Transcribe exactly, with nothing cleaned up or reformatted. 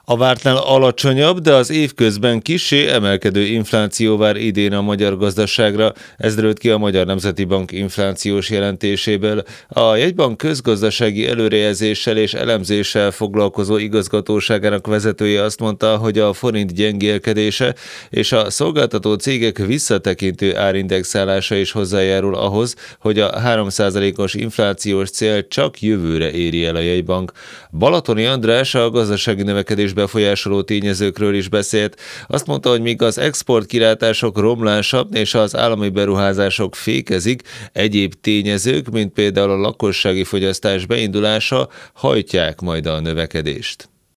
A vártnál alacsonyabb, de az évközben kissé emelkedő infláció vár idén a magyar gazdaságra, ez derült ki a Magyar Nemzeti Bank inflációs jelentéséből. A jegybank közgazdasági előrejelzéssel és elemzéssel foglalkozó igazgatóságának vezetője azt mondta, hogy a forint gyengélkedése és a szolgáltató cégek visszatekintő árindexálása is hozzájárul ahhoz, hogy a három százalékos inflációs cél csak jövőre éri el a jegybank. Balatoni András a gazdasági növekedés befolyásoló tényezőkről is beszélt. Azt mondta, hogy míg az export kilátások romlása és az állami beruházások fékezik, egyéb tényezők, mint például a lakossági fogyasztás beindulása hajtják majd a növekedést.